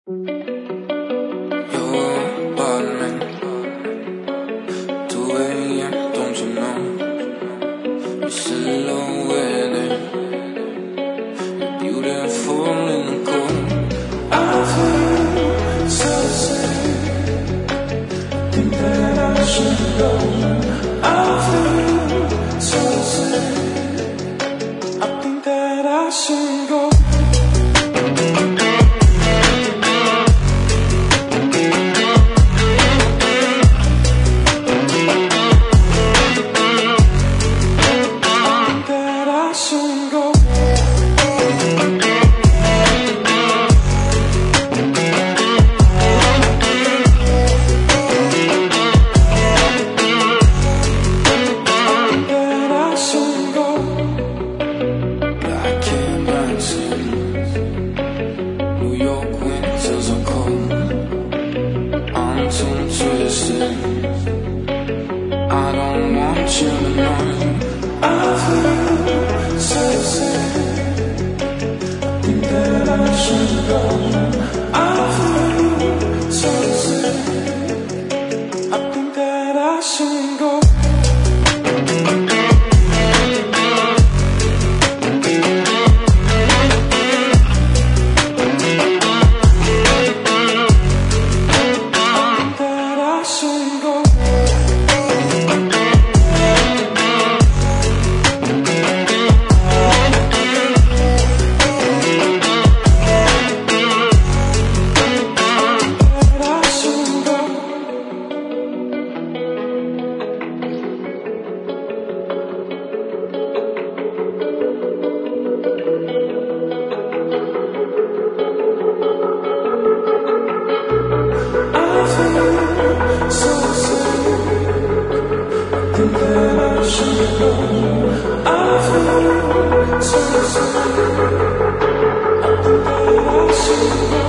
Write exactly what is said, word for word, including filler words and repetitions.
You're balling, two A M, don't you know? You're silhouetted, you're beautiful in the cold. I feel so sad, think that I should go. I feel so sad, I think that I should go. I don't want you to know I feel so sad, I think that I should go. I feel so sad, I think that I should go. I feel so sad, I think that I should go.